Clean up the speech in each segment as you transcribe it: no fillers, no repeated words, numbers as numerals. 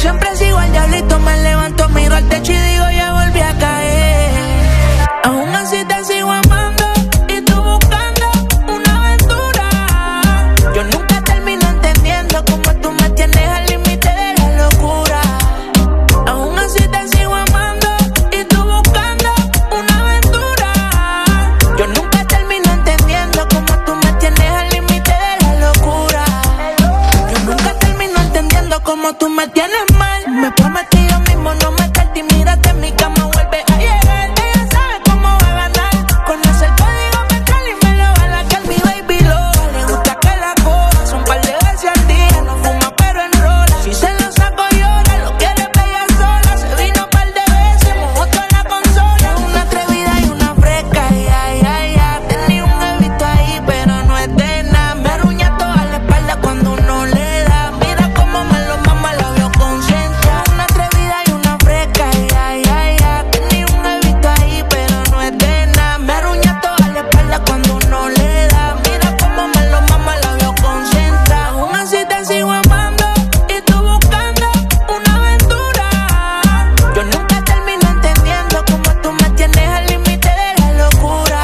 siempre sigo al diablito, me levanto, miro al techo y digo ya volví a caer. Aún así te sigo amando y tú buscando una aventura. Yo nunca termino entendiendo cómo tú me tienes al límite de la locura. Aún así te sigo amando y tú buscando una aventura. Yo nunca termino entendiendo cómo tú me tienes al límite de la locura. Yo nunca termino entendiendo cómo tú me tienes mal. Me prometí yo mismo no meterte y mírate en mi cama vuelve a llegar. Ella sabe cómo va a ganar. Conoce el código mental y me lo va a lacar. Mi baby loca, le gusta que la coja. Son par de veces al día, no fuma pero enrola. Si se lo saco llora, lo quiere bella sola. Se vino par de veces, mojó toda la consola. Es una atrevida y una fresca, tenía un evito ahí pero no es de nada. Me arruña toda la espalda cuando uno le da. Mira cómo me lo mama, la veo concentrada. Una atrevida y una fresca, tenía un evito ahí pero no es de nada. Me arruña toda la espalda cuando uno le da. Mira cómo me lo mama, la veo concentrada. Aún así te sigo amando y tú buscando una aventura. Yo nunca termino entendiendo cómo tú me tienes al límite de la locura.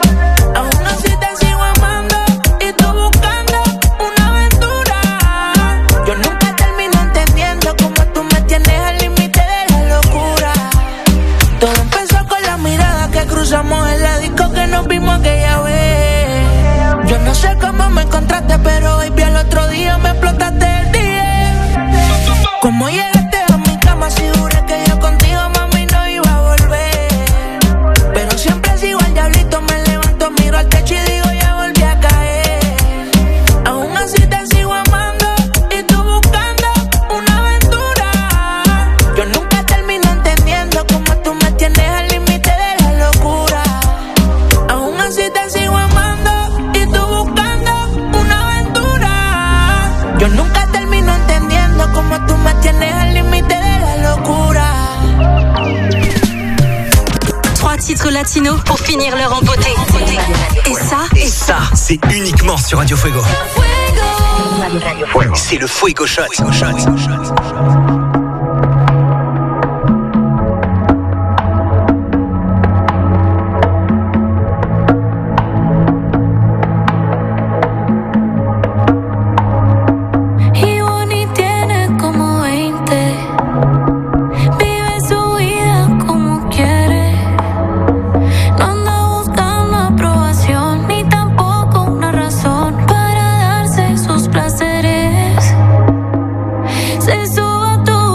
Aún así te sigo amando y tú buscando una aventura. Yo nunca termino entendiendo cómo tú me tienes al límite de la locura. Todo empezó con la mirada que cruzamos en la disco que nos vimos aquella vez. Yo no sé cómo me encontraste, pero baby al otro día me explotaste el día. Cómo llegaste a mi cama, si juré que yo contigo, mami, no iba a volver. Pero siempre sigo al diablito, me levanto, miro al techo y digo ya volví a caer. Aún así te sigo amando y tú buscando una aventura. Yo nunca termino entendiendo cómo tú me tienes al límite de la locura. Aún así te sigo amando y tú buscando una aventura. Yo nunca termino entendiendo cómo tú me tienes al límite de la locura. 3 titres latinos pour finir l'heure en beauté. Et ça, c'est uniquement sur Radio Fuego. C'est le Fuego Shot. Y Bonnie tiene como 20. Vive su vida como quiere. No anda buscando aprobación ni tampoco una razón para darse sus placeres. Se sube a todo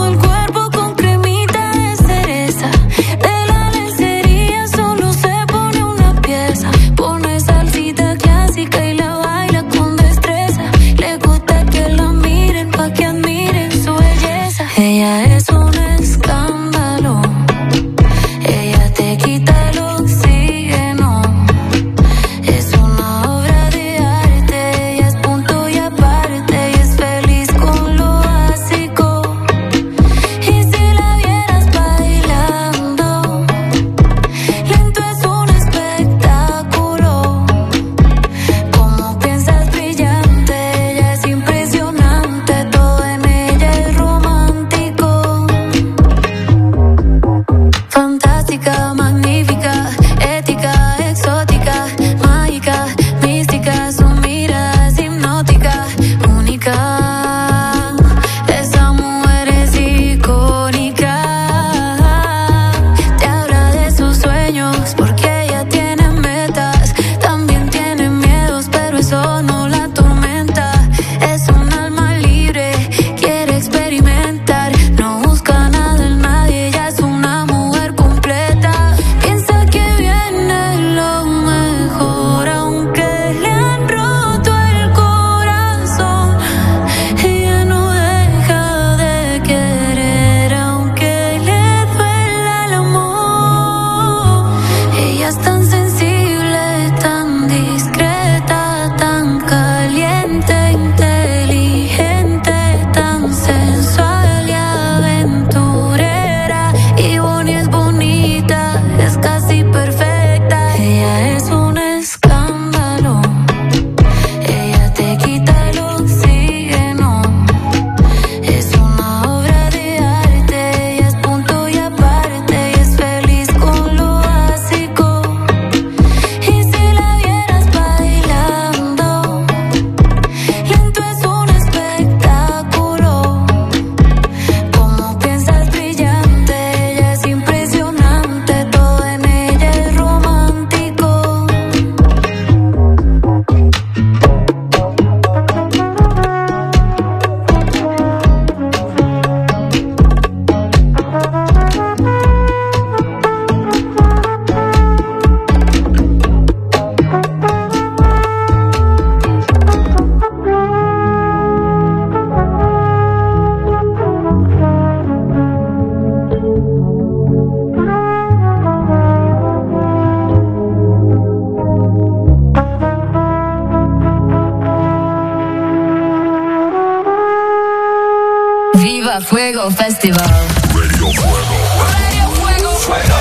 Viva Fuego Festival. Radio Fuego. Radio Fuego. Fuego.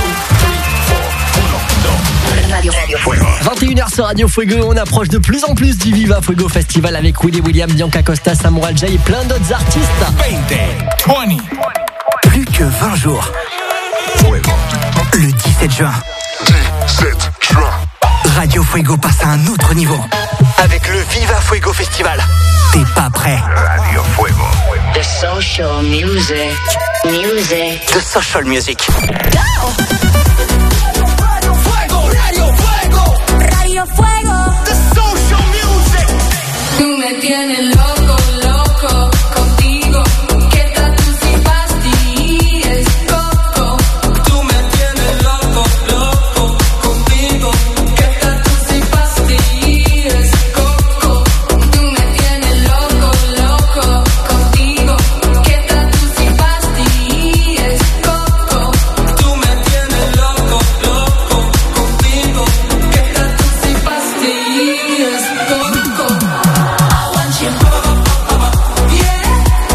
Radio Fuego. 21h sur Radio Fuego, on approche de plus en plus du Viva Fuego Festival avec Willy William, Bianca Costa, Samuel J et plein d'autres artistes. 20. Plus que 20 jours. Le 17 juin. Radio Fuego passe à un autre niveau. Avec le Viva Fuego Festival. T'es pas prêt? Radio Fuego. The social music. The social music. Radio Fuego. The social music. Tú me tienes loco, loco contigo. ¿Qué tal tú si pastillas, coco? Tú me tienes loco, loco contigo. ¿Qué tal tú si pastillas, coco? Tú me tienes loco, loco contigo. ¿Qué tal tú si pastillas, coco? Tú me tienes loco, loco contigo. ¿Qué tal tú si pastillas, coco? I want you. Yeah.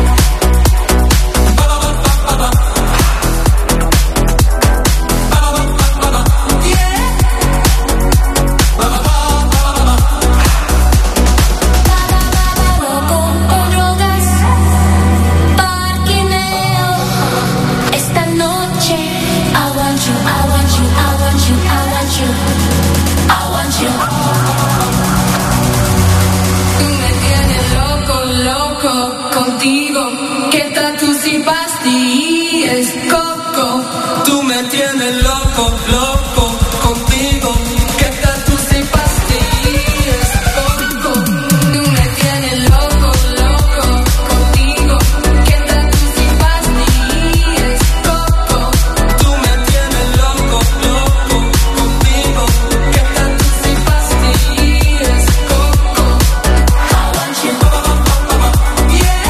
Con drogas, parquineo. Esta noche, I want you, I want you, I want you, I want you, I want you. Tú me tienes loco, loco contigo. ¿Qué tal tú si pastillas, coco? Tú me tienes loco, loco contigo. ¿Qué tal tú si pastillas, coco? Tú me tienes loco, loco contigo. ¿Qué tal tú si pastillas, coco? Tú me tienes loco, loco contigo. ¿Qué tal tú si pastillas, coco? I want you. Yeah.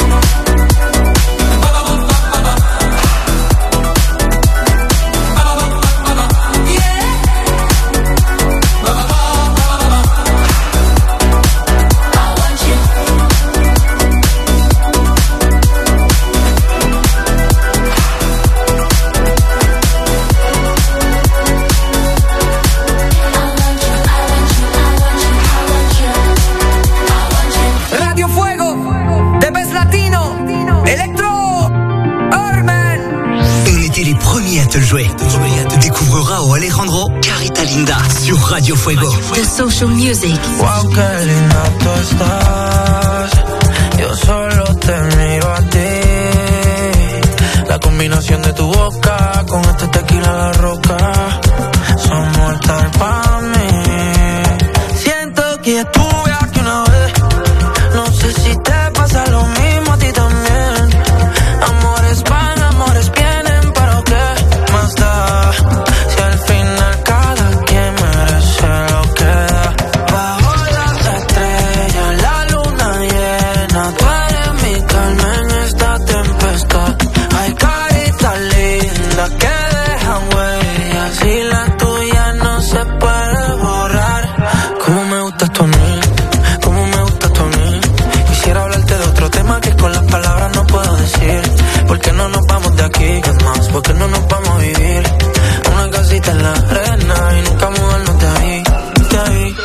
Radio Fuego, The Best Latino, Electro, Orman. On était les premiers à te le jouer. Découvre Rao Alejandro, Carita Linda sur Radio Fuego. The Social Music. Wow, qué linda tú estás. Yo solo te miro a ti. La combinación de tu boca con este tequila La Roca son mortal para mí. Siento que estuve aquí una vez. No sé si te pasa lo mismo a ti también. Amores van, amores vienen, pero ¿qué más da? Si al final cada quien merece lo que da. Bajo las estrellas, la luna llena, tú eres mi calma en esta tempestad. Ay, carita linda que dejan huellas y la tuya no se puede borrar. Cómo me gustas tú a mí, cómo me gustas tú a mí. Quisiera hablarte de otro tema que con las palabras no puedo decir. ¿Por qué no nos vamos de aquí? ¿Qué más? ¿Por qué no nos vamos a vivir? Una casita en la arena y nunca mudarnos de ahí, de ahí.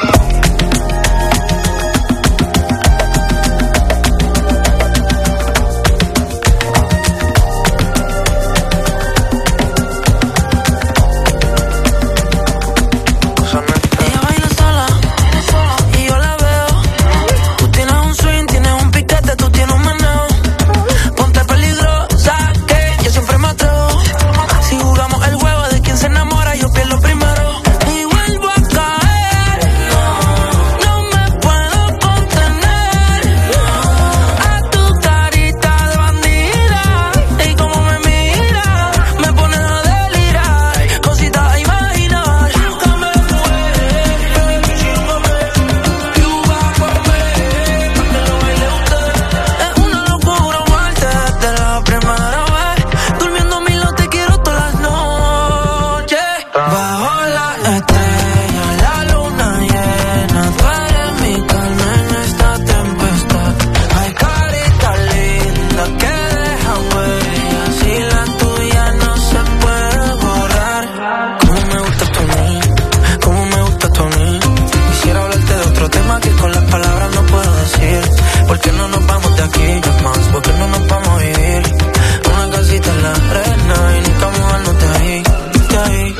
Ella baila sola y yo la veo. Tú tienes un swing, tienes un piquete, tú tienes un meneo. ¿Por qué no nos vamos de aquí, más? ¿Por qué no nos vamos a ir? Una casita en la arena y nunca movernos de ahí, de ahí.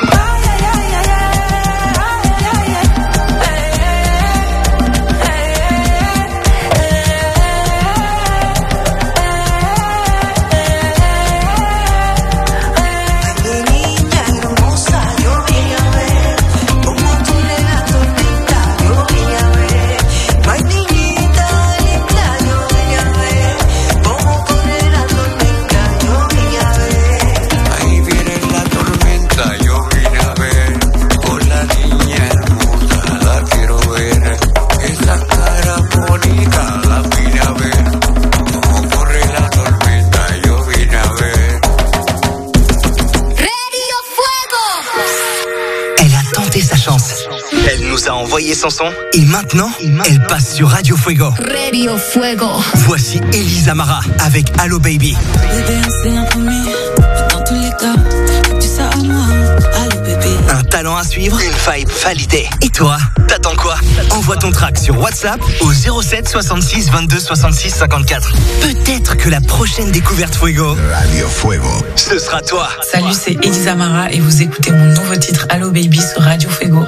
A envoyé son son et maintenant, elle passe sur Radio Fuego. Radio Fuego. Voici Elisa Mara avec Allo Baby. Un talent à suivre, une vibe validée. Et toi, t'attends quoi? Envoie ton track sur WhatsApp au 07 66 22 66 54. Peut-être que la prochaine découverte Fuego, Radio Fuego, ce sera toi. Salut, c'est Elisa Mara et vous écoutez mon nouveau titre Allo Baby sur Radio Fuego.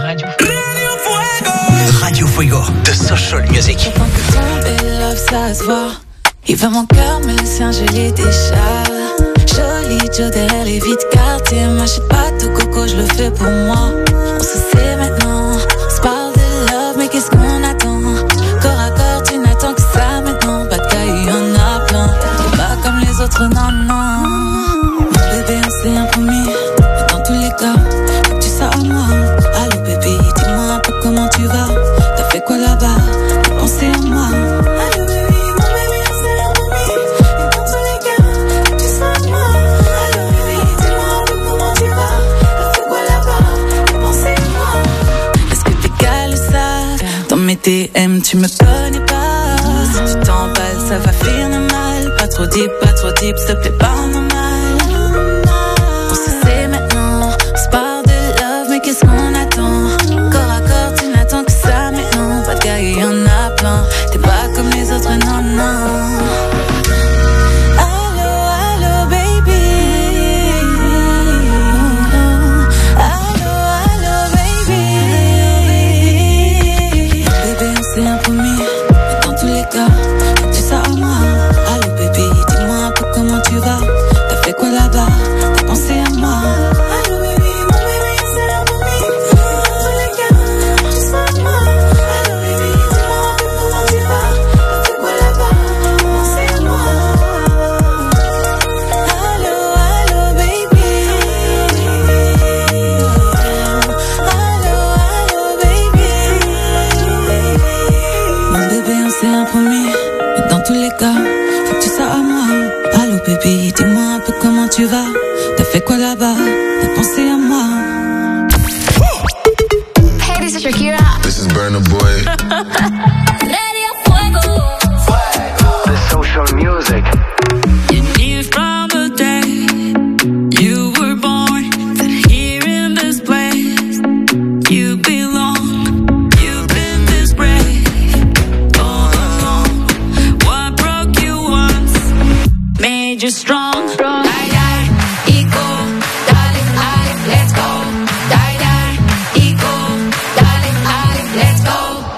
Radio Fuego, de Social Music. Ça se voit. Il veut mon cœur, mais le sien, je l'ai déjà. Jolie Joe derrière les vides quartiers. M'achète pas de coco, je le fais pour moi. On se sait maintenant. On se parle de love, mais qu'est-ce qu'on attend? Corps à corps, tu n'attends que ça maintenant. Pas de cas, il y en a plein. T'es pas comme les autres, non, non. Mon bébé, on s'est un promis. Mais dans tous les cas, faut que tu sois à moi. Allô, bébé, dis-moi un peu comment tu vas. T'as fait quoi là-bas? T'as pensé à moi? Allô, bébé. Mes TM, tu me connais pas. Si tu t'emballes, ça va finir mal. Pas trop deep, s'il te plaît, pas normal. On se sait maintenant, on se parle de love, mais qu'est-ce qu'on attend? Corps à corps, tu n'attends que ça, mais non. Pas de gars, il y en a plein. T'es pas comme les autres, non, non. C'est un promis, mais dans tous les cas, faut que tu sois à moi. Allô bébé, dis-moi un peu comment tu vas. T'as fait quoi là-bas? T'as pensé à moi? Allô bébé, mon bébé, c'est un promis, mais dans tous les cas, faut que tu sois à moi. Allô bébé, dis-moi un peu comment tu vas. T'as fait quoi là-bas? T'as pensé à moi? Allô, allô baby. C'est un promis, mais dans tous les cas, faut que tu sois à moi. Allô bébé, dis-moi un peu comment tu vas. T'as fait quoi là-bas? T'as pensé à moi? Hey, this is Shakira. This is Burna Boy. Radio Fuego. The Social Music. You knew from the day you were born that here in this place you belong. You've been this brave. You're strong. Die, die, equal, darling, let's go. Die, die, equal, darling, let's go.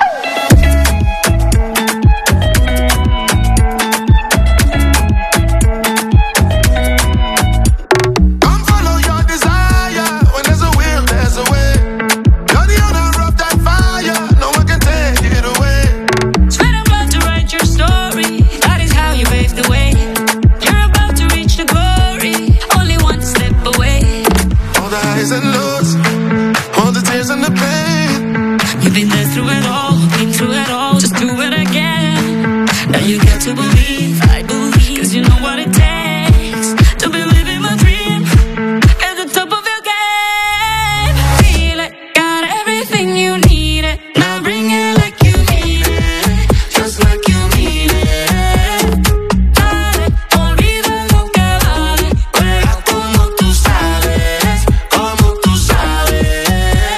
Come follow your desire. When there's a will, there's a way. You're the owner of that fire. No one can take it away. Sweat and blood to write your story. That is how you pave the way. The glory, only one step away. All the highs and lows, all the tears and the pain. You've been there through it all, been through it all. Just do it again. Now you got to believe, I believe, 'cause you know what it takes to be living my dream at the top of your game. Feel it, got everything you need it. Now bring it like you mean it, just like you mean it.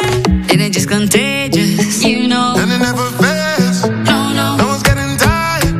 Just contagious, you know. And it never fails. No, no. No one's getting tired.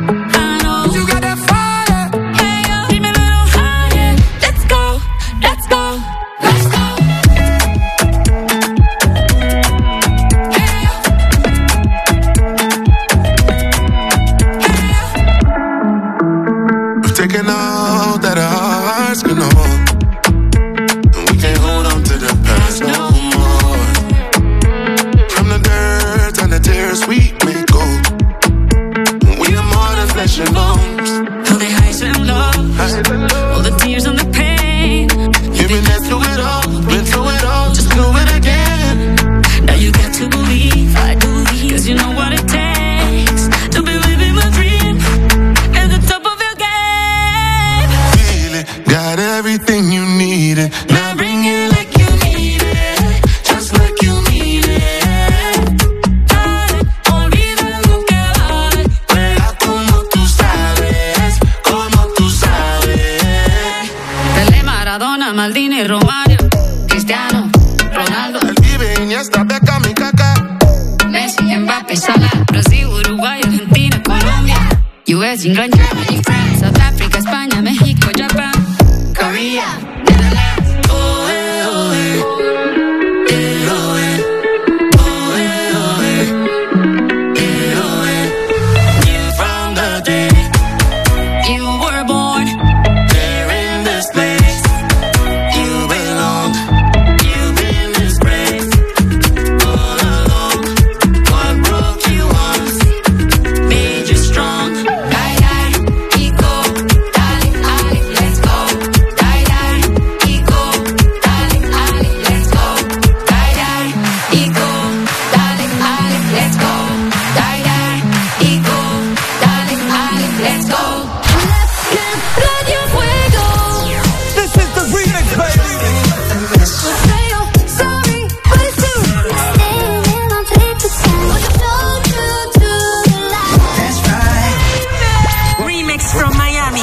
figuring out that our hearts can hold. And we can't hold on to the past no more. From the dirt and the tears we may go. We are more than flesh and bones. All the highs and lows, all the tears and the pain. You've been there through it all, been through it all, just do it again. Now you got to believe, I believe, cause you know what it takes to be living my dream at the top of your game. Feel it, got everything you needed. Now bring it like you need it, just like you need it. Dale, olvida lo que vale. Juega como tú sabes, como tú sabes. Pelé, Maradona, Maldini, Romario, Cristiano, Ronaldo, El Pibe, Iniesta, Beckham y Kaká. Messi, Mbappé, Salah, Brasil, Uruguay, Argentina, Colombia, US, England, Germany, France, South Africa, España, México, Japan, Korea, Netherlands. Oh, eh, oh, eh. Eh, oh, eh. Oh, eh, oh, eh. Eh, oh, eh. From the day You were born, there in this place, you belong. You've been disgraced all along. What broke you once made you strong. die, die, ego, dale, ale, let's go. Die, die, ego, dale, ale, let's go. Die, die, ego, dale, ale, let's go. Die, die, ego, dale, ale, let's go. Radio Fuego. This is the remix, baby. Fuego, sorry, but it's true. Staying on take the time. What you told you to lie. That's right. Remix from Miami.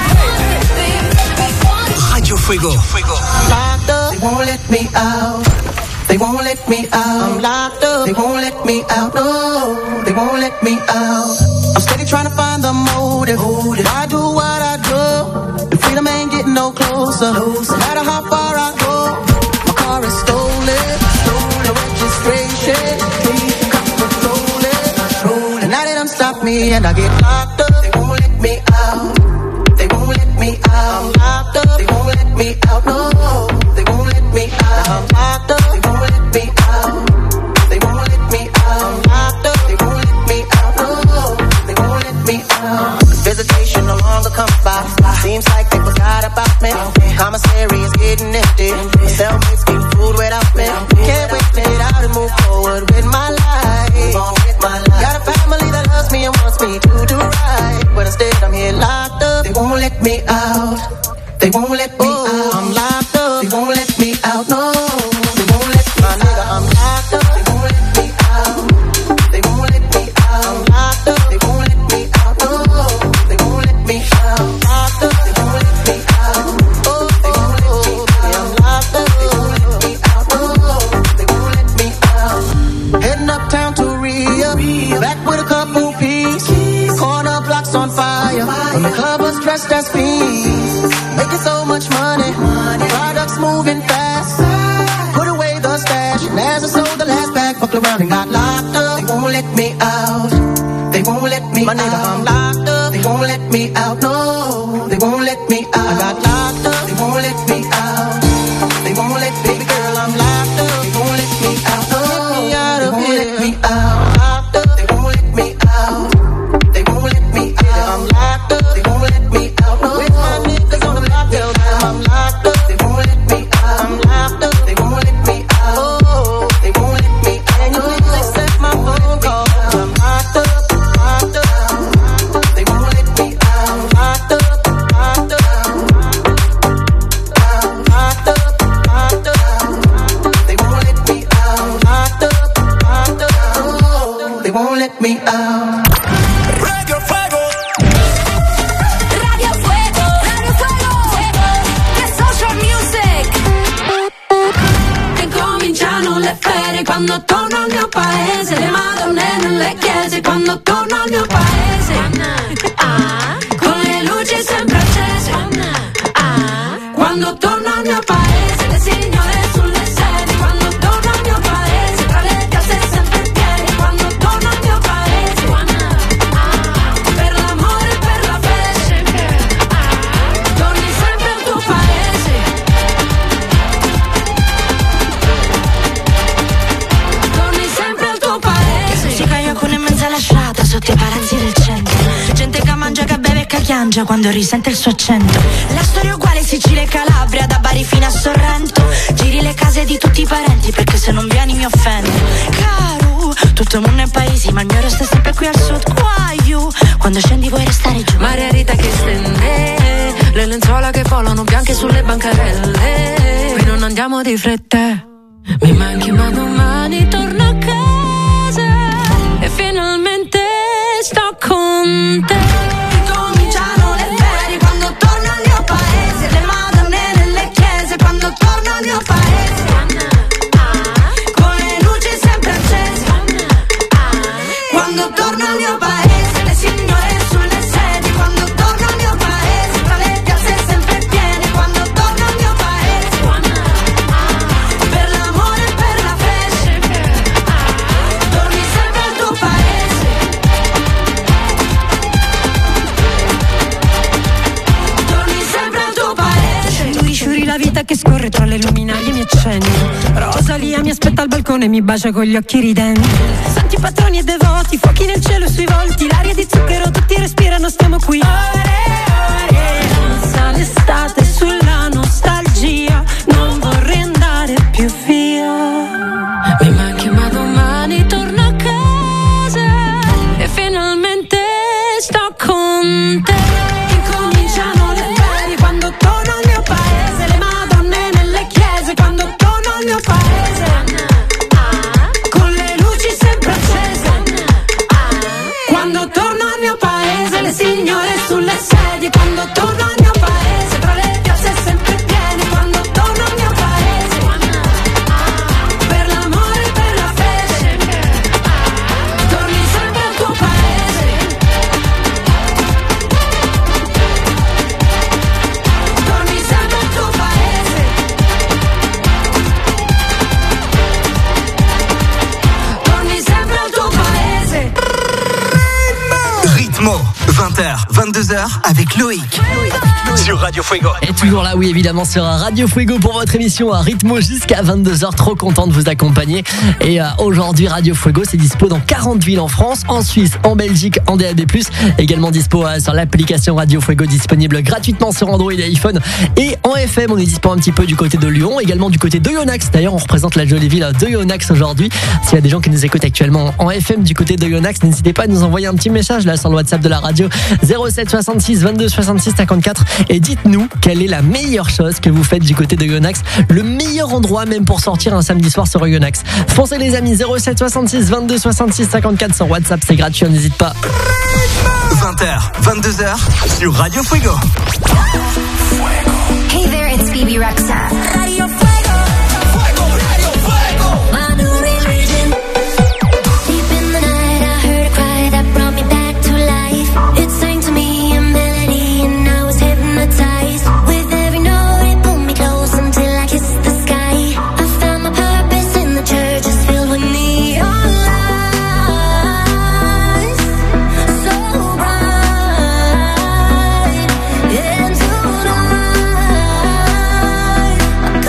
Radio Fuego. Locked up, they won't let me out. They won't let me out. I'm locked up, they won't let me out. No, they won't let me out. I'm steady trying to find the motive. Why do what I do? The freedom ain't getting no closer. No matter how far I go, my car is stolen. No registration, cops patrolling. And now they done stop me and I get locked up. They won't let me out. They won't let me out. I'm locked up. They won't let me out. No, they won't let me out. I'm locked up. They won't let me out. They won't let me out. I'm locked up. They won't let me out. No, they won't let me out. Visitation no longer comes by. Seems like they forgot about me. Commissary is getting empty. Cellmates getting food without me. Can't wait to get out and move forward with my life. Got a family that loves me and wants me to do right, but instead I'm here locked up. They won't let me out. They won't let me out. I'm locked up. They won't let me out. No, they won't let me out. Nigga, I'm locked up. They won't let me out. They won't let me out. I'm locked up. They won't let me out. No, they won't let me out. Locked up. They won't let me out. Oh, they won't let me out. I'm locked up. They won't let me out. No, they won't let me out. Heading uptown to Rio, back with a couple peas. The corner blocks on fire. When the club was dressed as fiends, making so much money. Products moving fast. Put away the stash, and as I sold the last bag, fucked around and got locked up. They won't let me out. They won't let me out. My nigga, I'm locked up. They won't let me out. No, they won't let me out. I got locked up. They won't let me out. They won't let me, baby girl, I'm locked up. They won't let me out. No, they won't let me out. Locked up. They won't let me out. They won't let me out. I'm locked up. They won't let me out. No, with my niggas on the block, I'm locked up. They won't let me out. I'm locked up. They won't let me out. Oh, they won't let me out. And you didn't accept my phone call. I'm locked up. Locked up. They won't let me out. Locked up. Locked up. Locked up. Locked up. They won't let me out. Locked up. Locked up. Oh, they won't let me out. Radio Fuego. Radio Fuego, Radio Fuego, Fuego, the social music. Che cominciano le ferie quando torno al mio paese. Le madonne nelle chiese quando torno al mio paese. Con le luci sempre accese. Quando torno al mio paese, le signore sulle sedie. Quando torno al mio paese, tra le case sempre in piedi. Quando torno al mio paese, per l'amore e per la fede. mangia quando risente il suo accento. La storia è uguale Sicilia e Calabria, da Bari fino a Sorrento. Giri le case di tutti i parenti perché se non vieni mi offendo. Caro, tutto il mondo è paesi ma il mio resto è sempre qui al sud. Guaio, quando scendi vuoi restare giù. Margherita che stende, le lenzuola che volano bianche sulle bancarelle. Qui non andiamo di fretta, mi manchi ma domani torno a casa e finalmente sto con te. Cominciano le ferie quando torno al mio paese, le madonne nelle chiese quando torno al mio paese, con le luci sempre accese. Quando torno al mio paese, le signore sulle sedie quando torno al mio paese, tra le piazze sempre piene quando torno al mio paese, per l'amore e per la fece, torni sempre al tuo paese, torni sempre al tuo paese. Sciuri sciuri la vita che scorre tra le luminarie mi accendi. Rosalia mi aspetta al balcone e mi bacia con gli occhi ridenti. Santi patroni e devoti, fuochi nel cielo sui volti, l'aria di zucchero tutti respirano, stiamo qui. Danza l'estate sulla nostalgia, non vorrei andare più via. Mi manchi ma domani torno a casa e finalmente sto con te. Incominciano le ferie quando torno al mio paese, le madonne nelle chiese quando torno al mio paese, con le luci sempre accese. Quando torno al mio paese, le signore sulle sedie quando torno al mio paese, tra le piazze sempre piene quando torno al mio paese, per l'amore e per la fece, torni sempre al tuo paese, torni sempre al tuo paese, torni sempre al tuo paese. Ritmo, 20h, 22h avec Loïc sur Radio Fuego. Et toujours là, oui, évidemment, sur Radio Fuego pour votre émission à Ritmo jusqu'à 22h. Trop content de vous accompagner. Et aujourd'hui, Radio Fuego, c'est dispo dans 40 villes en France, en Suisse, en Belgique, en DAB+. Également dispo sur l'application Radio Fuego, disponible gratuitement sur Android et iPhone. Et en FM, on est dispo un petit peu du côté de Lyon, également du côté de Yonax. D'ailleurs, on représente la jolie ville de Yonax aujourd'hui. S'il y a des gens qui nous écoutent actuellement en FM du côté de Yonax, n'hésitez pas à nous envoyer un petit message là sur le WhatsApp de la radio 07 66 22 66 54 et dites-nous quelle est la meilleure chose que vous faites du côté de Yonax, le meilleur endroit même pour sortir un samedi soir sur Yonax. Foncez les amis, 07 66 22 66 54 sur WhatsApp, c'est gratuit, on n'hésite pas. 20h, 22h sur Radio Fuego. Hey there, it's Phoebe Rexha. Radio Fuego. My new religion. Deep in the night, I heard a cry that brought me back to life. It sang to me a melody, and I was hypnotized. With every note, it pulled me close until I kissed the sky. I found my purpose in the church, it's filled with neon lights, so bright. And tonight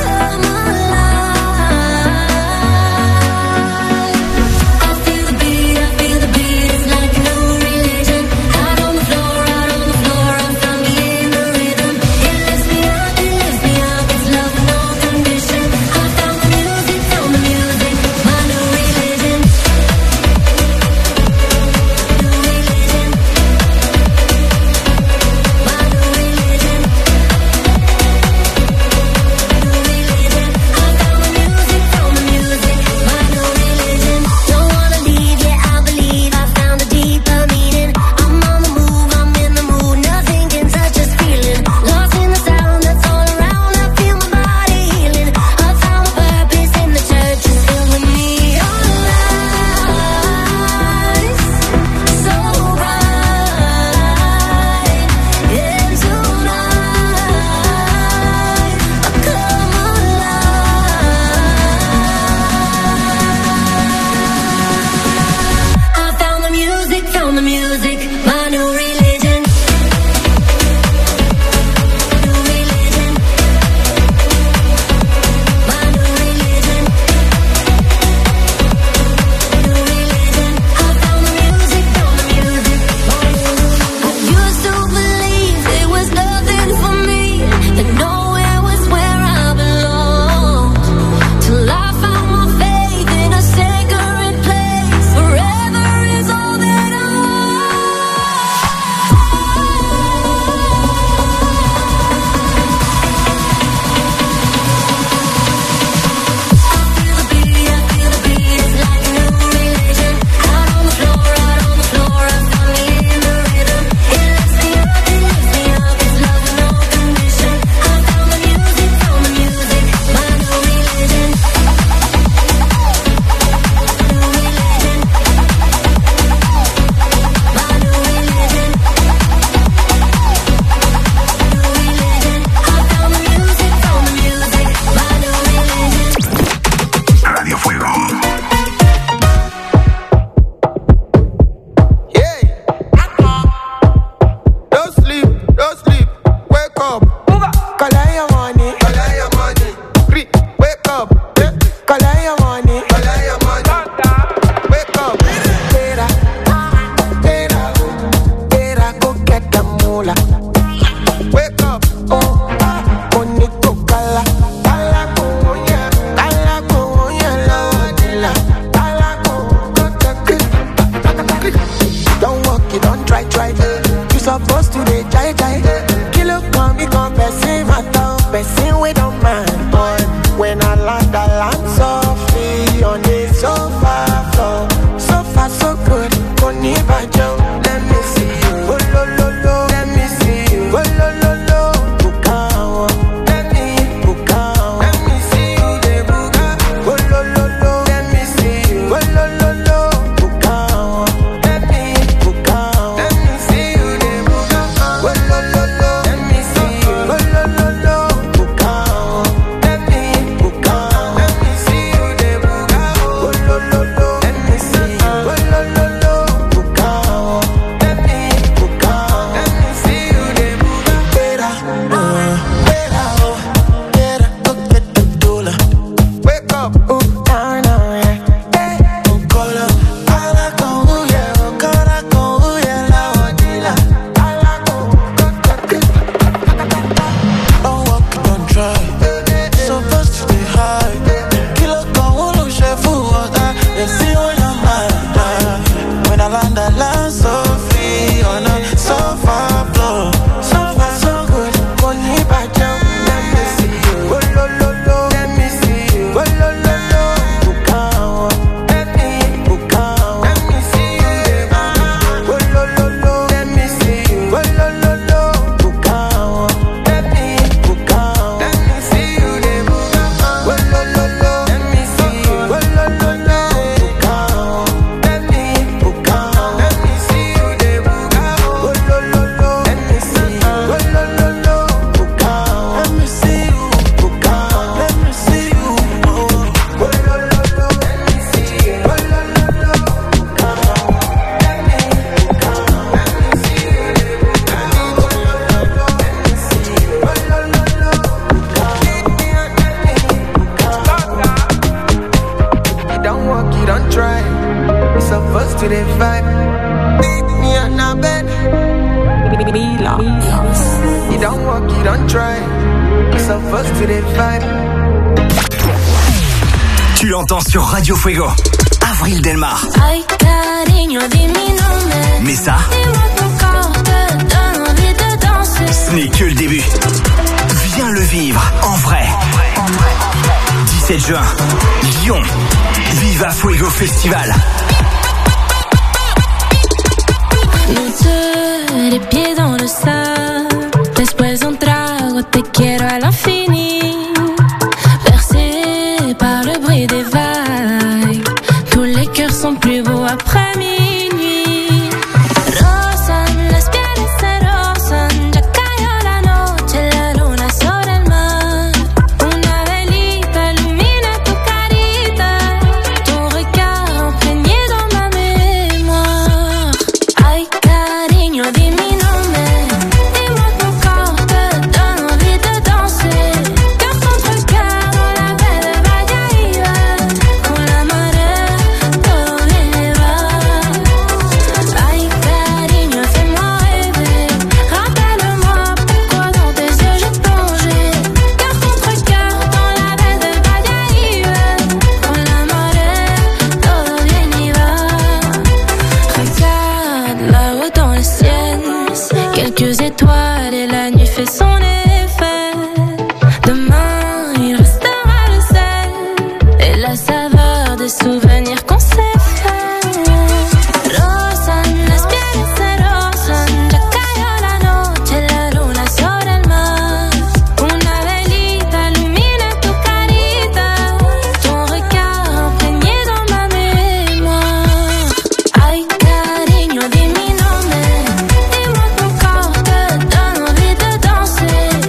up, collect your money. Wake up, collect your money. Wake up, better go get the moolah. Wake up, money to kala, don't walk, you don't try. You supposed to dey jai. Kilo come person matter, person we don't mind. When I land softly on the sofa floor. So far so good, Koni Bajo. Let me see you, oh lo lo lo. Let me see you, oh lo lo lo. Bukawa, let me bukawa. Let me see you, de buka, oh lo lo lo. Let me see you, oh lo lo lo. Bukawa, let me bukawa. Let me see you, de buka, oh lo lo lo. Let me see you, oh lo lo lo. Bukawa, let me bukawa. Let me see you, de buka, oh lo lo lo. Let me see you, oh lo lo lo. Bukawa, let me bukawa. Let me see you, de buka. Better, go get the dollar. Wake up, down, yeah. Hey, color, ala con cara con la odila. Ala con, don't walk, don't try. Supposed to be high. Kilo con uno chef water. They see when I'm mad. When I land so free on a sofa floor. So far so good, Koni Bajo. Let me see you, oh lo lo lo. Let me see you, oh lo lo lo. Bukawa, let me bukawa. Let me see you, oh lo lo lo. Let me see you, oh lo lo lo. Bukawa, let me bukawa. Let me see you, oh lo lo lo. Let me see you, oh lo lo lo. Bukawa, let me bukawa. Let me see you, oh lo lo lo. Let me see you, oh lo lo lo. Bukawa, let me see you, bukawa. Let me see you, oh lo lo lo. Let me see you, oh lo lo lo. Bukawa, let me bukawa. Let me see you, you don't walk, you don't try. You're supposed to the vibe. Meet me on a bed. You don't walk, you don't try. You're supposed to the vibe. Tu l'entends sur Radio Fuego. Avril Delmar. Ay, cariño, di mi nombre. Mais ça, Dis-moi ton corps te donne envie de danser. ce n'est que le début. Viens le vivre en vrai. 17 juin, Lyon. Viva Fuego Festival. Nous deux, les pieds dans le sable. Después un trago, te quiero a l'infini. Bercé par le bruit des vagues. Tous les cœurs sont plus beaux après minuit. Rosan, las pieles se rozan. Ya cayó la noche, la luna sobre el mar. Una velita ilumina tu carita. Ton regard imprégné dans ma mémoire. Ay, cariño, di mi nombre. Dis-moi ton corps te donne envie de danser. Cœur contre cœur dans la baie de Valladolid. Con la marea, todo viene va. Ay, cariño, fais-moi rêver. Rappelle-moi pourquoi dans tes yeux j'ai plongé. Cœur contre cœur dans la baie de Valladolid. Con la marea, todo viene va. Regarde là-haut dans le ciel, quelques étoiles et la nuit fait son effet. Demain il restera le sel et la saveur des souvenirs qu'on s'est fait. Rosan, las pieles se rozan, ya cayó la noche, la luna sobre el mar. Una velita ilumina tu carita, ton regard imprégné dans ma mémoire. Ay, cariño, di mi nombre. Dis-moi ton corps te donne envie de danser.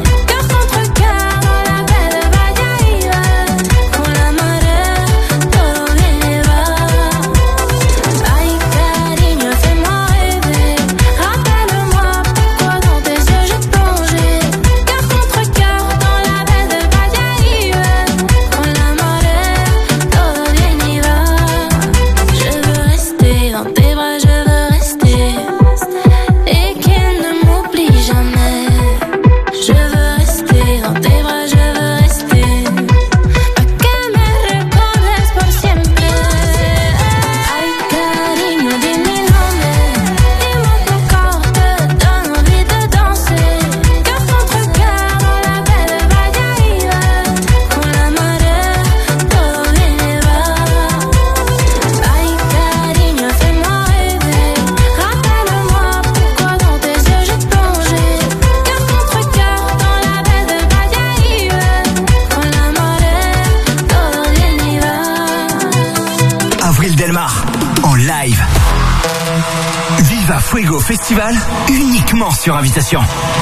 Fuego Festival, uniquement sur invitation.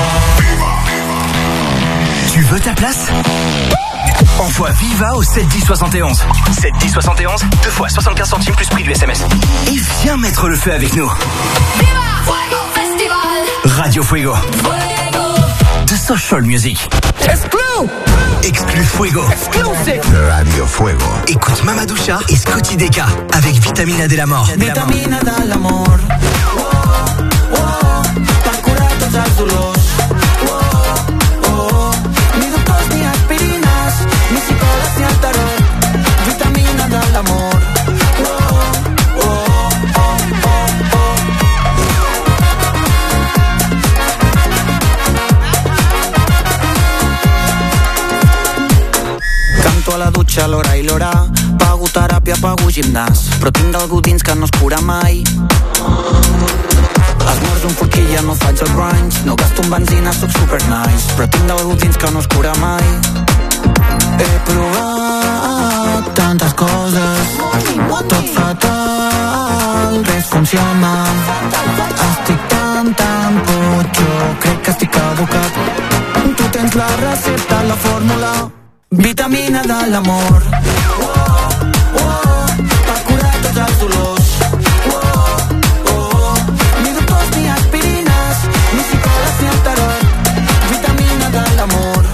Tu veux ta place? Envoie Viva au 71071. 71071, 2 fois 75 centimes plus prix du SMS. Et viens mettre le feu avec nous. Viva Fuego Festival. Radio Fuego. The Social Music. Exclu Fuego. Exclusive. Radio Fuego. Écoute Mamadoucha et Scotty Deka avec Vitamina de la Mort. Vitamina dall'amor. Per curar tots els dolors. Ni doctors ni aspirines, ni psicòlegs ni el tarot. Vitamina dall'amor. Canto a la dutxa l'hora i l'hora. Pago teràpia, pago gimnàs. Però tinc algú dins que no es cura mai. Esmorzo un forquilla, no faig el brunch. No gasto en benzina, soc super nice. Però tinc algú dins que no es cura mai. He provat tantes coses, tot fatal, res funciona. Estic tan potxo, crec que estic caducat. Tu tens la recepta, la fórmula. Vitamina dall'amor. Per curar tots els dolors. Ni doctors ni aspirines, ni psicòlegs ni el tarot. Vitamina dall'amor.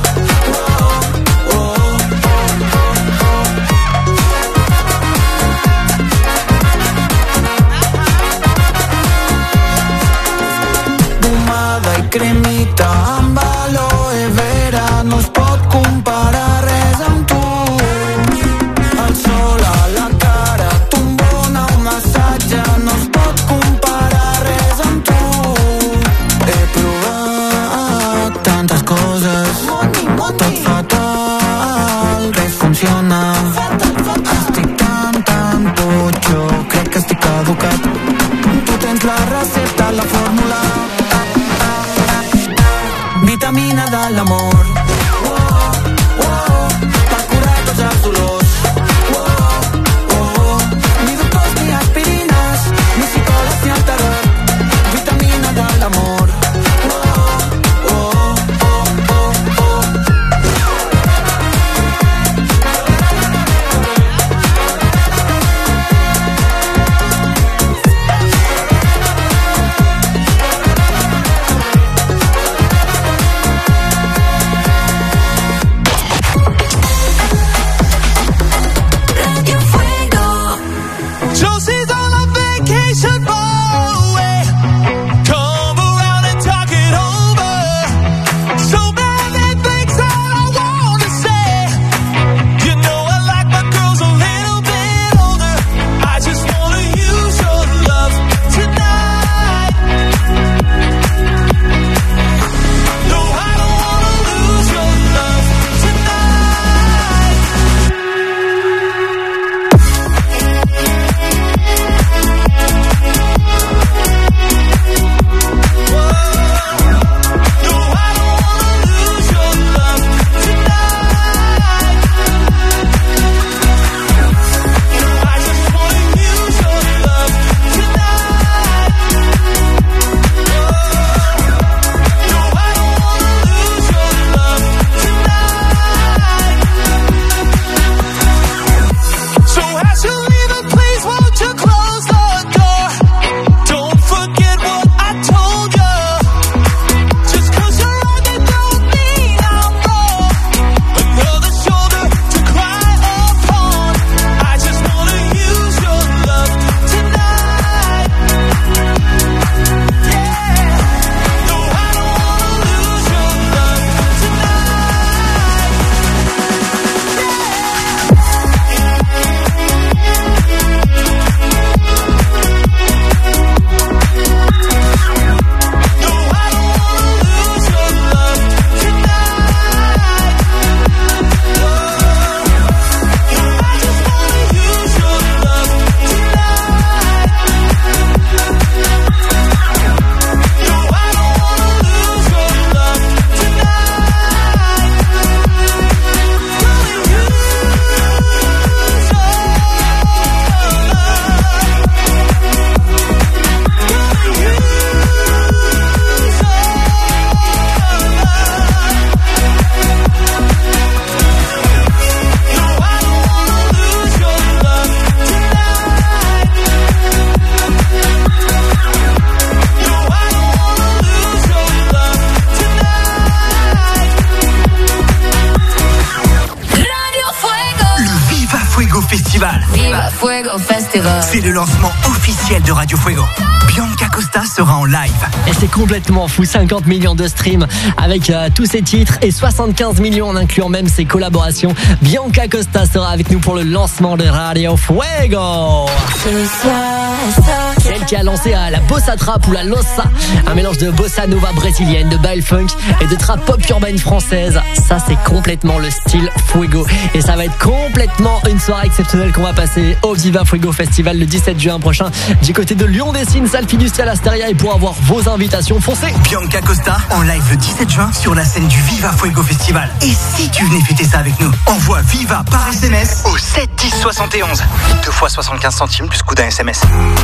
Pomada i cremita amb aloe vera, no es pot comparar res amb tu. El sol a la cara, tombona, un massatge, no es pot comparar res amb tu. He provat tantes coses, tot fatal, res funciona. Estic tan potxo, crec que estic caducat. Tu tens la recepta, la fórmula. Vitamina dall'amor. Per curar tots els dolors. Ni doctors ni aspirines, ni psicòlegs ni el tarot. Vitamina dall'amor. Fuego Festival. C'est le lancement officiel de Radio Fuego. Bianca Costa sera en live. Et c'est complètement fou, 50 millions de streams avec tous ses titres et 75 millions en incluant même ses collaborations. Bianca Costa sera avec nous pour le lancement de Radio Fuego. Celle qui a lancé la bossa trap ou la lossa, un mélange de bossa nova brésilienne, de baile funk et de trap pop urbaine française. Ça, c'est complètement le style Fuego. Et ça va être complètement une soirée exceptionnelle qu'on va passer au Viva Fuego Festival le 17 juin prochain du côté de Lyon-Dessines, salle Fiducial Asteria. Et pour avoir vos invitations, foncez. Bianca Costa en live le 17 juin sur la scène du Viva Fuego Festival. Et si tu venais fêter ça avec nous, envoie Viva par SMS au 7 10 71. 2 fois 75 centimes plus coût d'un SMS.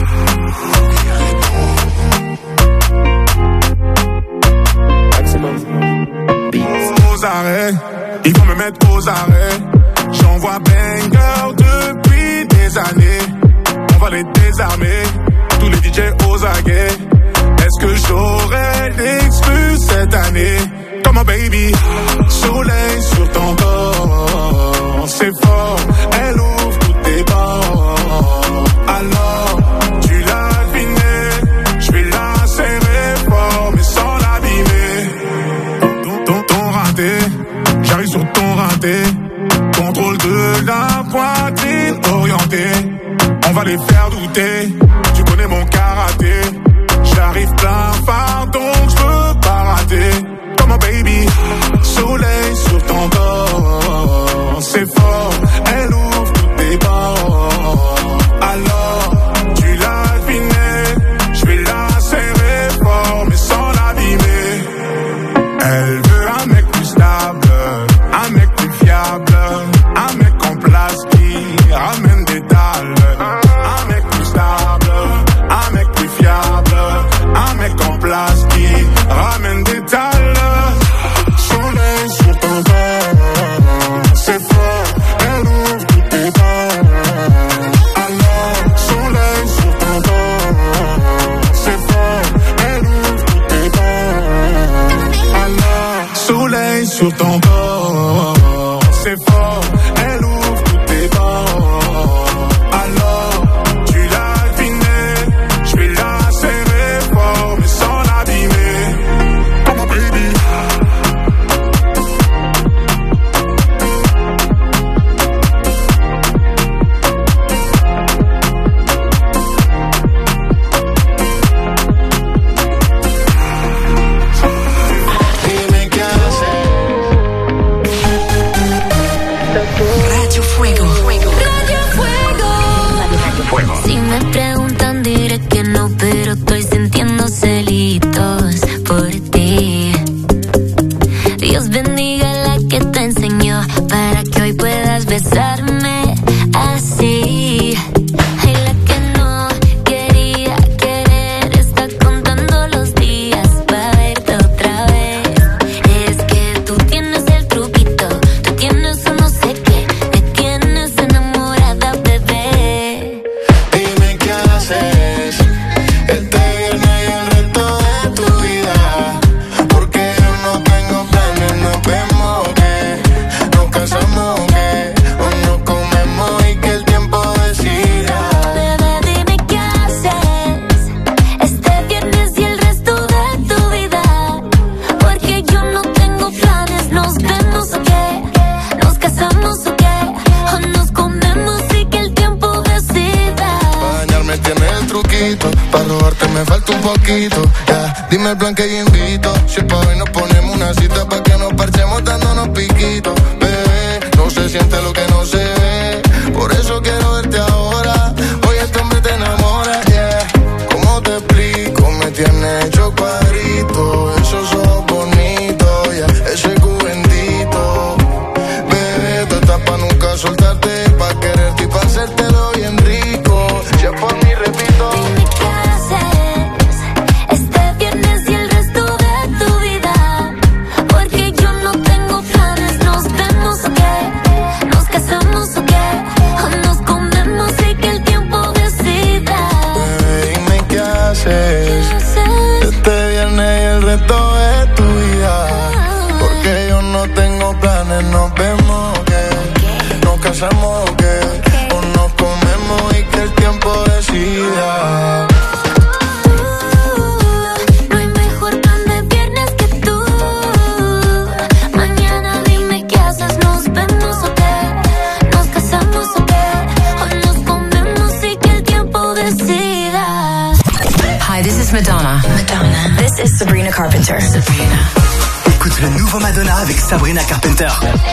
Aux arrêts, ils vont me mettre aux arrêts. J'envoie banger depuis des années. On va les désarmer, tous les DJ aux aguets. Est-ce que j'aurai l'exclus cette année? Comme un baby, soleil sur ton corps. C'est fort, elle ouvre toutes tes bords. Alors, tu l'as deviné, je vais la serrer fort, mais sans l'abîmer. Ton raté, j'arrive sur ton raté. Contrôle de la poitrine orientée. On va les faire douter, tu connais mon karaté. J'arrive plein phare donc je veux pas rater. Comme un baby, soleil sur ton corps. C'est fort, elle ouvre toutes tes bords. Alors, tu l'as deviné, je vais la serrer fort mais sans l'abîmer. Elle veut un mec plus stable, un mec plus fiable, un mec en place qui ramène des dalles. Un mec plus stable, un mec plus fiable, un mec en place qui ramène des dalles. Soleil sur ton corps, c'est fort, elle ouvre toutes tes bords. Alors, soleil sur ton corps, c'est fort, elle ouvre toutes tes bords. Alors, soleil sur ton corps, c'est fort, elle ouvre toutes tes bords. Alors, tu l'as deviné, je vais la serrer fort mais sans l'abîmer. Comme un baby. Dime qué haces. Radio Fuego. Si me preguntan diré que no, pero estoy sintiendo celitos por ti. Dios bendiga a la que te enseñó para que hoy puedas besarme así. Y la que no quería querer está contando los días para verte otra vez. Es que tú tienes el truquito, tú tienes un no sé qué, me tienes enamorada, bebé. Dime qué haces este viernes y el resto de tu vida. Porque yo no tengo planes, nos vemos que nos casamos que o nos comemos y que el tiempo decida. Bebé, dime qué haces este viernes y el resto de tu vida. Porque yo no tengo planes, nos vemos o qué, nos casamos o qué, o nos comemos y que el tiempo decida. Para dañarme tiene el truquito, para robarte me falta un poquito. Ya, dime el plan que yo invito. Si es pa' hoy nos ponemos una cita pa' que nos parchemos dándonos piquitos. Bebé, no se siente lo que no se ve, por eso quiero verte ahora. Hoy este hombre te enamora, yeah. ¿Cómo te explico? Me tiene hecho cuadrito, esos ojos bonitos, yeah. Ese cubendito. Bebé, tú estás pa' nunca soltarte, pa' quererte y pa' hacértelo bien rico. Si es por mí, repito. Dime qué haces este viernes y el resto de tu vida. Porque yo no Carpenter. Écoute le nouveau Madonna avec Sabrina Carpenter.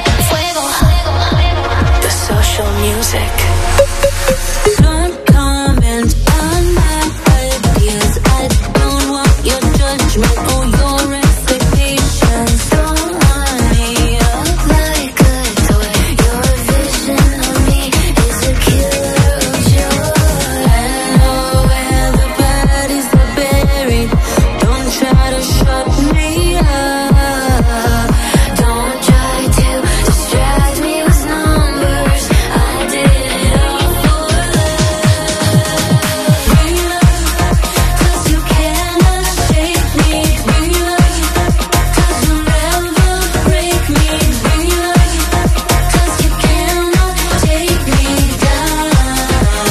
The social music. Don't comment on my ideas. I don't want your judgment or your expectations. Don't want me up like a toy. Your vision of me is a killer of joy. I know where the bodies are buried. Don't try to shut me up. Don't try to distract me with numbers. I did it all for love. Real love, 'cause you cannot shake me. Real love, 'cause you'll never break me. Real love, 'cause you cannot take me down.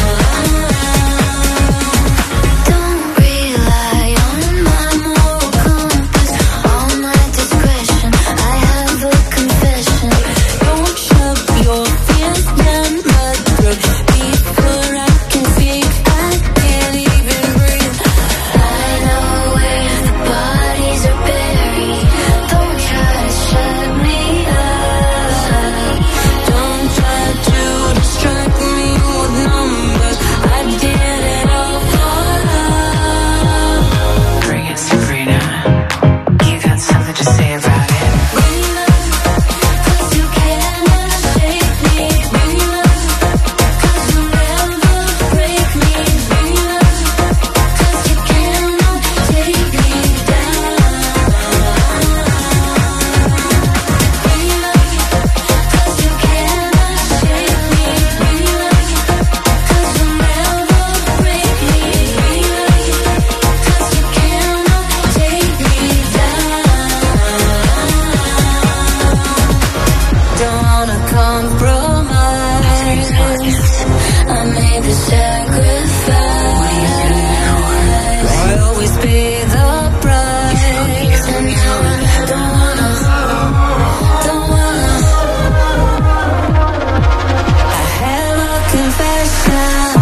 Don't rely on my moral compass, on my discretion. I have a confession. Don't shove your fears down my throat before I can speak. I can't even breathe. I know where the bodies are buried. Don't try to shut me up. Don't try to distract me with numbers. I did it all for love. Bring it, Sabrina. You got something to say about it. Real love, 'cause you cannot shake me. Real love, 'cause you'll never break me. Real love, 'cause you cannot take me down. Real love, 'cause you cannot shake me. Real love, 'cause you'll never break me. Real love, 'cause you cannot take me down. Don't wanna compromise. I made the sacrifice. I'll always pay the price. And now I don't wanna. I have a confession.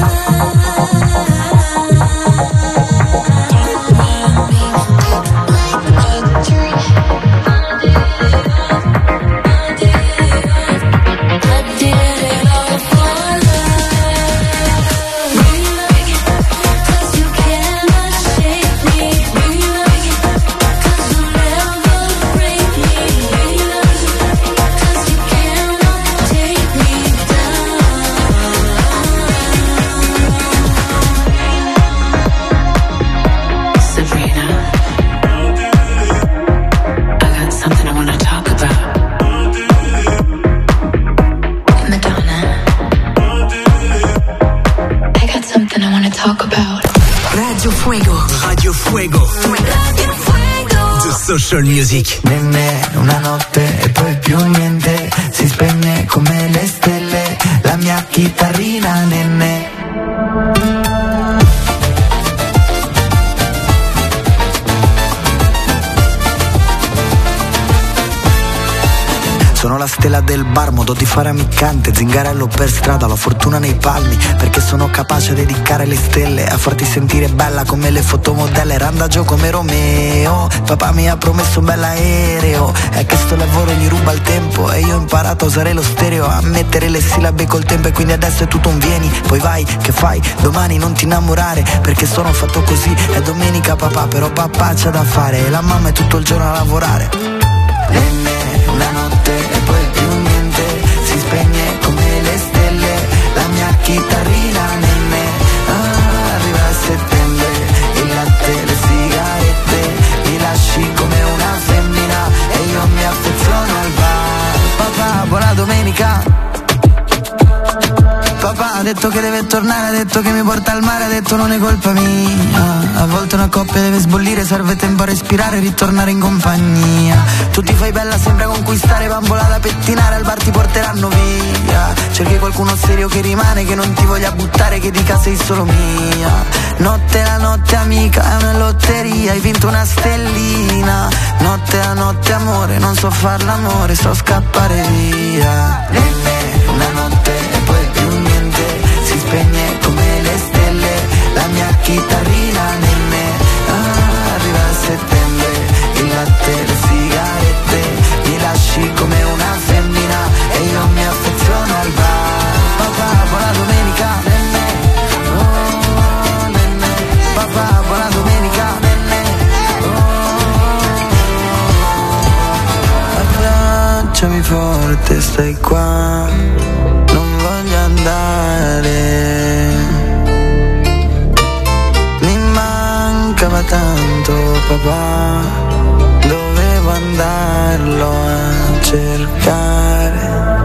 I did it all for love. Real love, 'cause you cannot shake me. Real love, 'cause you'll never break me. Real love, 'cause you cannot take me Sabrina, I got something I want to talk about. Madonna, I got something I want to talk about. Radio Fuego. Radio Fuego. Radio Fuego. The social music. Nenne, una notte e poi più niente, si spegne come le stelle, la mia chitarrina, nenne. Sono la stella del bar, modo di fare ammiccante, zingarello per strada, la fortuna nei palmi, perché sono capace di dedicare le stelle a farti sentire bella come le fotomodelle, randagio come Romeo. Papà mi ha promesso un bell'aereo, è che sto lavoro gli ruba il tempo e io ho imparato a usare lo stereo, a mettere le sillabe col tempo, e quindi adesso è tutto un vieni, poi vai, che fai, domani non ti innamorare, perché sono fatto così, è domenica papà, però papà c'ha da fare e la mamma è tutto il giorno a lavorare. Nenne, una notte e poi più niente, si spegne come le stelle, la mia chitarrina, nenne. Arriva a settembre, il latte, le sigarette, mi lasci come una femmina e io mi affeziono al bar. Papà, buona domenica. Papà ha detto che deve tornare, ha detto che mi porta al mare, ha detto non è colpa mia. A volte una coppia deve sbollire, serve tempo a respirare e ritornare in compagnia. Tu ti fai bella, sembra conquistare, bambola da pettinare, al bar ti porteranno via. Cerchi qualcuno serio che rimane, che non ti voglia buttare, che dica sei solo mia. Notte la notte amica, è una lotteria, hai vinto una stellina. Notte la notte amore, non so far l'amore, so scappare via. Una notte e poi più niente, si spegne come le stelle, la mia chitarrina, nenne. Arriva a settembre, abbracciami forte, stai qua, non voglio andare. Mi mancava tanto papà, dovevo andarlo a cercare.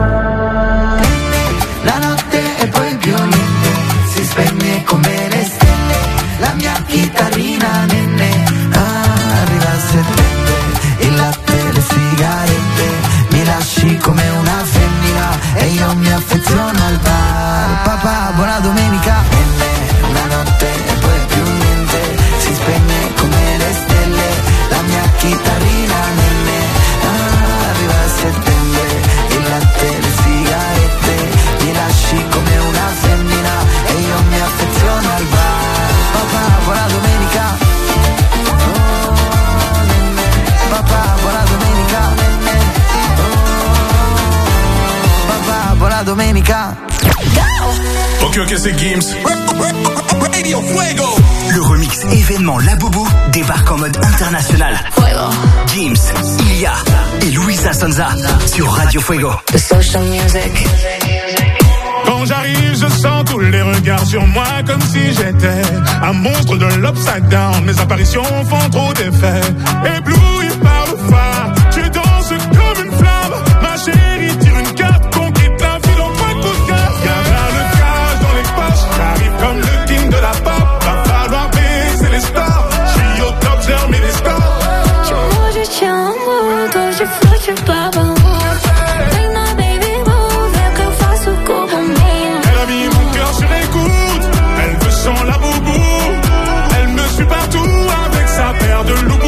La notte e poi più niente, si spegne come le stelle, la mia chitarrina nenne, arriva a settembre, il latte, le sigarette, mi lasci come una femmina e io mi affeziono al bar. Papà, buona domenica. Nenne, la notte e poi più niente, si spegne come le stelle, la mia chitarrina nenne, arriva a settembre, il latte, le sigarette, mi lasci come una femmina e io mi affeziono al bar. Papà, buona domenica. Oh, nenne. Papà, buona domenica. Nenne. Oh, papà, buona domenica. Ok, c'est Gims. Radio Fuego. Le remix événement La Boubou débarque en mode international. Fuego. Gims, Ilia et Luisa Sonza sur Radio Fuego. The social music. Quand j'arrive, je sens tous les regards sur moi comme si j'étais un monstre de l'Upside Down. Mes apparitions font trop d'effet. Ébloui par le phare, tu danses comme une flamme. Ma chérie, tire une carte, qu'on quitte la ville en point de coup de cœur. Y'a plein de cash dans les poches, j'arrive comme le king de la pop. Va falloir baisser les stars, j'suis au top, j'ai remis les scores. Tu bouges, tu en mode, je flotte, je pars en haut. Bring my baby move, viens qu'on fasse au coup pour mille. Elle a mis mon cœur sur écoute, elle veut sans la boubou. Elle me suit partout avec sa paire de loup-boubou.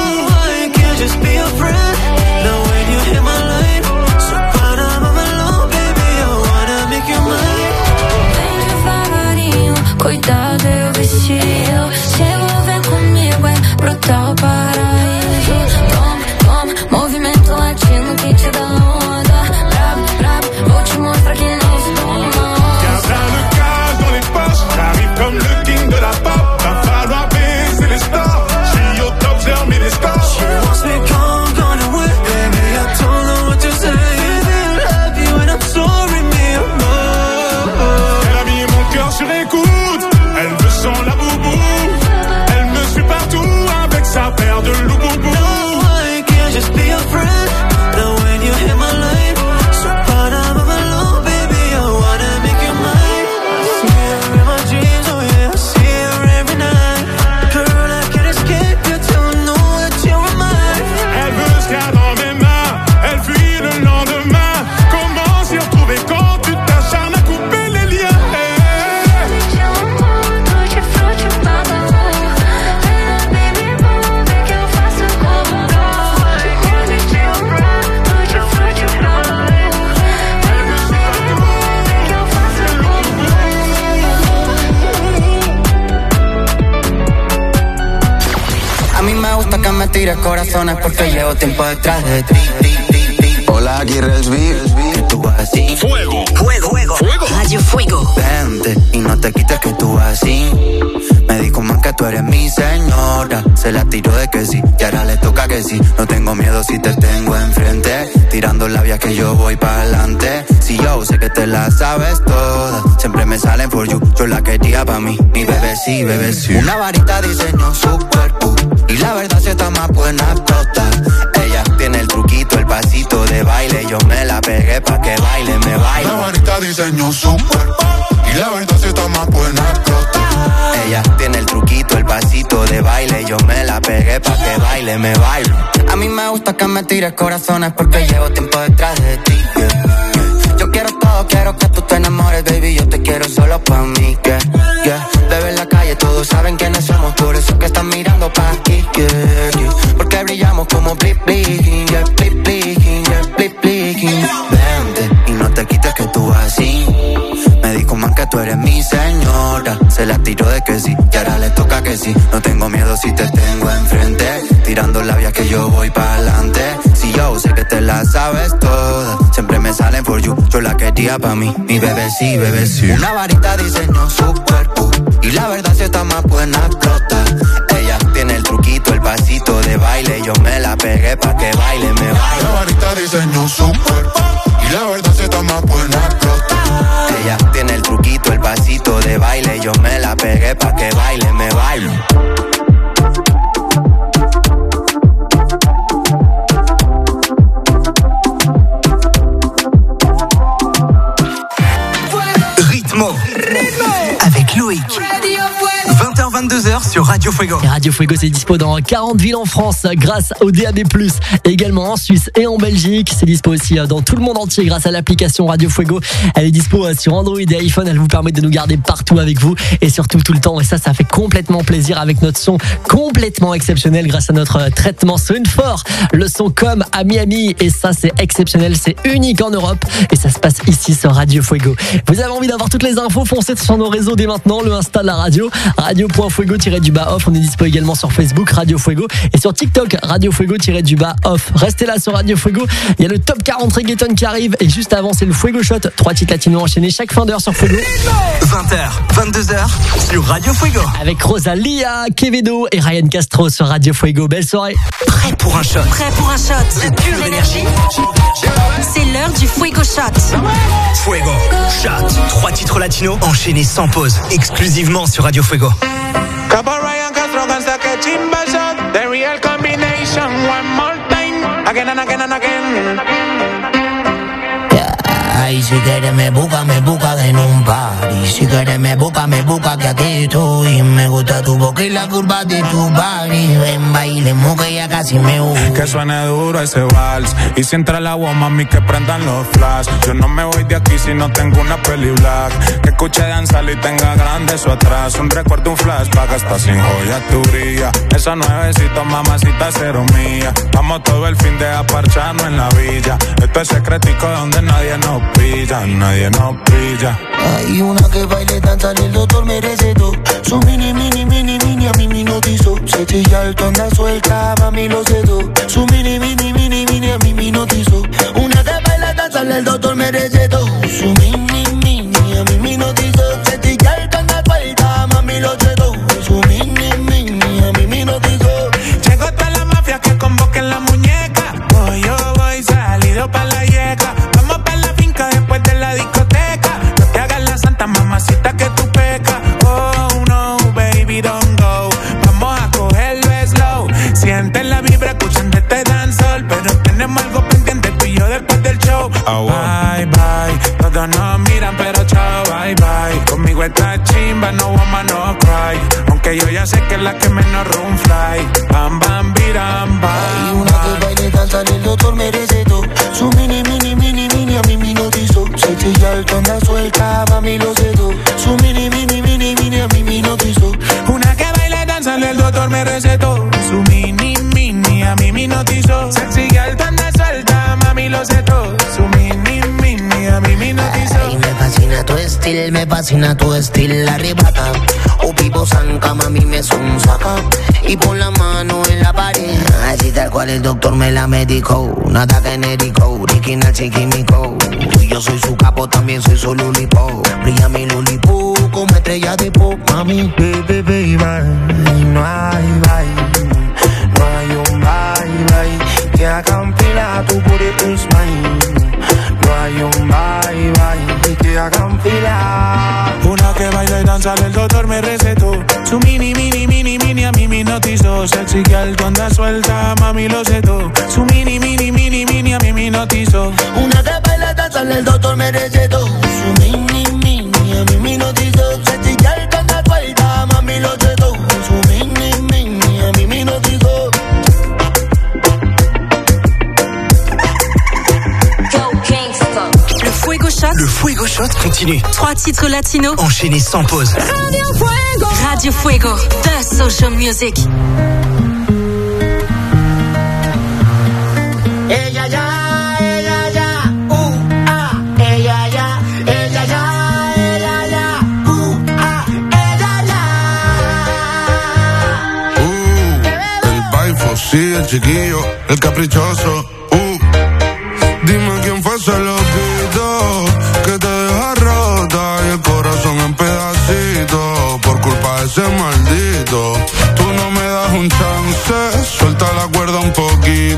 I can't just be a friend. Now when you hit my line, so proud I'm alone, baby, I wanna make you mine. Vem devagarinho, cuidado eu vestido. Chego, vem comigo, é brutal paraíso. Toma, toma, movimento latino que te dá onda. Brabo, brabo, vou te mostrar que não se toma. Y'a plein de cash dans les poches, j'arrive comme le king de la pop. Va falloir baiser les stars, j'suis au top, j'ai remis les scores. She wants me gone, gone away, baby, I don't know what to say. Baby, I love you and I'm sorry, me, I'm not. Elle a mis mon cœur sur écoute, elle veut sans la boubou. Elle me suit partout avec sa paire de loup-boubou. No, I can't just be a friend. Now when you hit my line, so proud I'm alone, baby, I wanna make you mine. I see her in my dreams, oh yeah, I see her every night. Girl, I can't escape you till I know that you're mine. Elle veut ce qu'il y a dans mes mains, elle fuit le lendemain. Comment s'y retrouver quand tu t'acharnes à couper les liens? A mí me gusta que me tires corazones porque llevo tiempo detrás de ti. Hola, aquí Resby. Que tú vas así. Fuego, fuego, fuego, fuego. Radio Fuego. Vente y no te quites que tú vas así. Me dijo más que tú eres mi señora. Se la tiró de que sí y ahora le toca que sí. No tengo miedo si te tengo enfrente. Tirando labias que yo voy para adelante. Si yo sé que te la sabes toda. Siempre me salen for you. Yo la quería pa' mí. Mi bebé sí, bebé sí. Una varita diseñó su cuerpo. Y la verdad si está más buena explota. Ella tiene el truquito, el pasito de baile. Yo me la pegué pa' que baile, me baile. La varita diseñó su cuerpo. Y la verdad si está más buena explota. Ella tiene el truquito, el pasito de baile. Yo me la pegué pa' que baile, me baile. A mí me gusta que me tires corazones porque llevo tiempo detrás de ti. Yo quiero todo, quiero que tú te enamores, baby. Yo te quiero solo pa' mí, Bebé en la calle, todos saben quiénes somos. Por eso que están mirando pa' aquí, Porque brillamos como blip blinking, blip blinking, blip blinking. Vente y no te quites que tú vas así. Me dijo man que tú eres mi señora. Se la tiró de que sí y ahora le toca que sí. No tengo miedo si te tengo enfrente. Tirando labias que yo voy para adelante. Si yo sé que te la sabes toda. Siempre me salen for you. Yo la quería pa' mí. Mi bebé sí, bebé sí. Una varita diseñó su cuerpo. Y la verdad si está más buena explota. Ella tiene el truquito, el pasito pasito de baile. Yo me la pegué pa' que baile, me baile. La varita diseñó su cuerpo y la verdad se está más buena explota. Ella tiene el truquito, el pasito de baile. Yo me la pegué pa' que baile, me baile. Ritmo. Avec Loïc. 20h-22h sur Radio Fuego. Et Radio Fuego, c'est dispo dans 40 villes en France grâce au DAB+, également en Suisse et en Belgique. C'est dispo aussi dans tout le monde entier grâce à l'application Radio Fuego. Elle est dispo sur Android et iPhone. Elle vous permet de nous garder partout avec vous et surtout tout le temps. Et ça fait complètement plaisir avec notre son complètement exceptionnel grâce à notre traitement Sound4. Le son comme à Miami, et ça c'est exceptionnel, c'est unique en Europe et ça se passe ici sur Radio Fuego. Vous avez envie d'avoir toutes les infos, foncez sur nos réseaux dès maintenant, le Insta de la radio, radio.fuego-off. On est dispo également sur Facebook Radio Fuego et sur TikTok Radio Fuego-off. Restez là sur Radio Fuego, il y a le top 40 reggaeton qui arrive et juste avant c'est le Fuego Shot, 3 titres latinos enchaînés chaque fin d'heure sur Fuego. 20h, 22h sur Radio Fuego. Avec Rosalia, Quevedo et Ryan Castro sur Radio Fuego. Belle soirée. Prêt pour un shot. Prêt pour un shot de pure énergie. C'est l'heure du Fuego Shot. Fuego Shot. 3 titres latinos enchaînés sans pause, exclusivement sur Radio Fuego. Capo Ryan Castro gangsta que chimba shot. The real combination. One more time. Again and again and again. Ay, si quieres me busca en un party. Si quieres me busca que aquí estoy. Me gusta tu boca y la curva de tu body. Ven, bailemos que ya casi me voy. Que suene duro ese vals. Y si entra el agua, mami, que prendan los flash. Yo no me voy de aquí si no tengo una peli black. Que escuche danzar y tenga grande eso atrás. Un recuerdo, un flashback, hasta sin joya tu brilla. Esa nuevecita, mamacita, cero mía. Vamos todo el fin de aparcharnos en la villa. Esto es secretico donde nadie nos brilla, nadie nos brilla. Hay una que baile, danza, el doctor me recetó. Su mini, a mí me notizó. Se chilla alto, anda suelta, mami lo sedó. Su mini, a mí me notizó. Una que baila, danza, el doctor me recetó. Su mini, a mí me notizó. Se chilla alto, anda suelta, mami lo sedó. Su mini, a mí me notizó. Llegó toda la mafia que convoquen la muñeca. Voy, yo voy, salido pa' la yeca. Vamos pa' la finca después de la discoteca. No te hagas la santa, mamacita, que tú pecas. Oh no, baby, don't go. Vamos a cogerlo slow. Siente la vibra, escuchando este dancehall. Pero tenemos algo pendiente tú y yo después del show. Bye, bye, todos nos miran pero chao, bye, bye. Conmigo esta chimba, no woman, no cry. Aunque yo ya sé que es la que menos room fly. Bam, bam, biram, bam. Hay una que baile, danza, el doctor me recetó. Su mini, a mí me notizó. Se chilla alto, anda suelta, mami lo sedó. Su mini, a mí me notizó. Una que baila, danza, el doctor me recetó. Su mini, a mí me notizó. Sexy alto, anda suelta, mami lo sedó. Su mini, a mí me notizó. Ay, me fascina tu estilo, arrebata. O pipo zanca, mami me sonsaca. Y pon la mano en la pared. Así tal cual el doctor me la medicó. Nada genérico, original chiquimico. Yo soy su capo, también soy su lulipo. Brilla mi lulipo como estrella de pop. Mami, baby, no hay bye. No hay un bye, que hagan fila, tu booty is mine. No hay un bye, que hagan fila. Una que baila y danza, el doctor me recetó. Su mini, a mí me notizó. Sexy girl, tú andas suelta, mami lo setó. Su mini, a mí me notizó. Una que baila y danza, el doctor me recetó. Su mini, a mí me notizó. Sexy girl, tú andas suelta, mami lo setó. Su mini, a mí me notizó. Le Fuego Shot continue. 3 titres latinos enchaînés sans pause. Radio Fuego. Radio Fuego, the social music. Ella ya, ella ya, ella ya, ella ya, ella ya, ella ya. El baifo, sí, el chiquillo, el caprichoso. Dime quién fue ese loquito que te deja rota y el corazón en pedacitos por culpa de ese maldito. Tú no me das un chance, suelta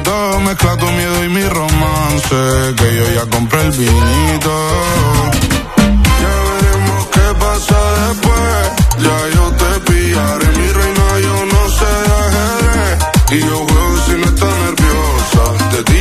poquito, mezcla tu miedo y mi romance, que yo ya compré el vinito. Ya veremos qué pasa después, ya yo te pillaré, mi reina, yo no sé de ajedrez, y yo